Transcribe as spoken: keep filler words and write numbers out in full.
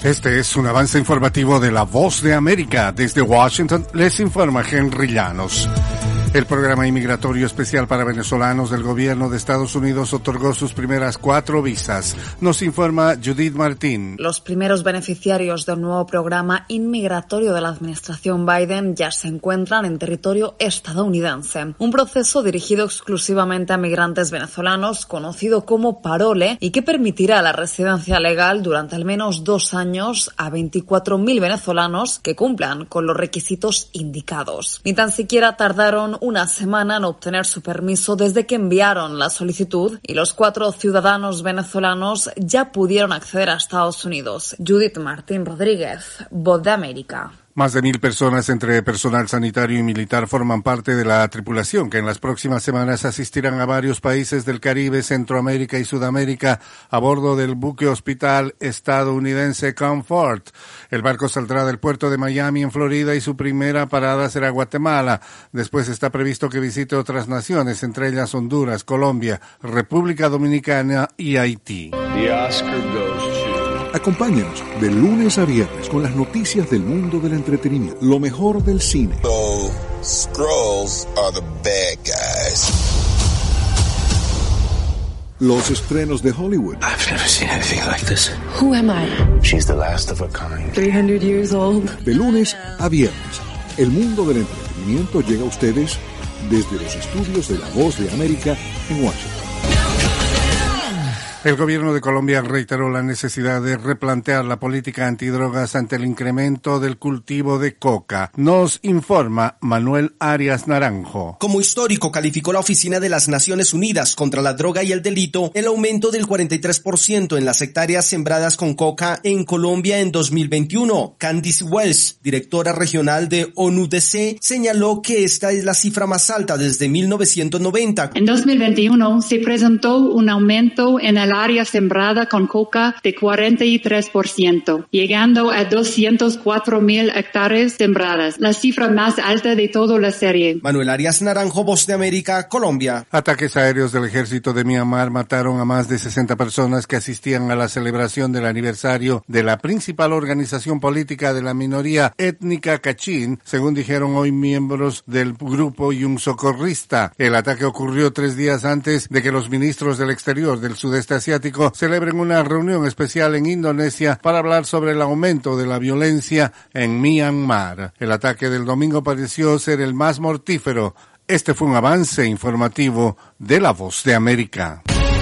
Este es un avance informativo de La Voz de América. Desde Washington les informa Henry Llanos. El programa inmigratorio especial para venezolanos del gobierno de Estados Unidos otorgó sus primeras cuatro visas. Nos informa Judith Martín. Los primeros beneficiarios del nuevo programa inmigratorio de la administración Biden ya se encuentran en territorio estadounidense. Un proceso dirigido exclusivamente a migrantes venezolanos, conocido como Parole, y que permitirá la residencia legal durante al menos dos años a veinticuatro mil venezolanos que cumplan con los requisitos indicados. Ni tan siquiera tardaron una semana en obtener su permiso desde que enviaron la solicitud y los cuatro ciudadanos venezolanos ya pudieron acceder a Estados Unidos. Judith Martín Rodríguez, Voz de América. Más de mil personas entre personal sanitario y militar forman parte de la tripulación que en las próximas semanas asistirán a varios países del Caribe, Centroamérica y Sudamérica a bordo del buque hospital estadounidense Comfort. El barco saldrá del puerto de Miami en Florida y su primera parada será Guatemala. Después está previsto que visite otras naciones, entre ellas Honduras, Colombia, República Dominicana y Haití. The Oscar goes to... Acompáñanos de lunes a viernes con las noticias del mundo del entretenimiento, lo mejor del cine. So, Skrulls are the bad guys. Los estrenos de Hollywood. I've never seen anything like this. Who am I? She's the last of a kind. three hundred years old. De lunes a viernes, el mundo del entretenimiento llega a ustedes desde los estudios de La Voz de América en Washington. El gobierno de Colombia reiteró la necesidad de replantear la política antidrogas ante el incremento del cultivo de coca. Nos informa Manuel Arias Naranjo. Como histórico calificó la Oficina de las Naciones Unidas contra la Droga y el Delito el aumento del cuarenta y tres por ciento en las hectáreas sembradas con coca en Colombia en dos mil veintiuno. Candice Wells, directora regional de O N U D C, señaló que esta es la cifra más alta desde mil novecientos noventa. En dos mil veintiuno se presentó un aumento en el área sembrada con coca de cuarenta y tres por ciento, llegando a doscientos cuatro mil hectáreas sembradas, la cifra más alta de toda la serie. Manuel Arias Naranjo, Voz de América, Colombia. Ataques aéreos del ejército de Myanmar mataron a más de sesenta personas que asistían a la celebración del aniversario de la principal organización política de la minoría étnica Kachin, según dijeron hoy miembros del grupo y un socorrista. El ataque ocurrió tres días antes de que los ministros del exterior del sudeste asiático celebren una reunión especial en Indonesia para hablar sobre el aumento de la violencia en Myanmar. El ataque del domingo pareció ser el más mortífero. Este fue un avance informativo de La Voz de América.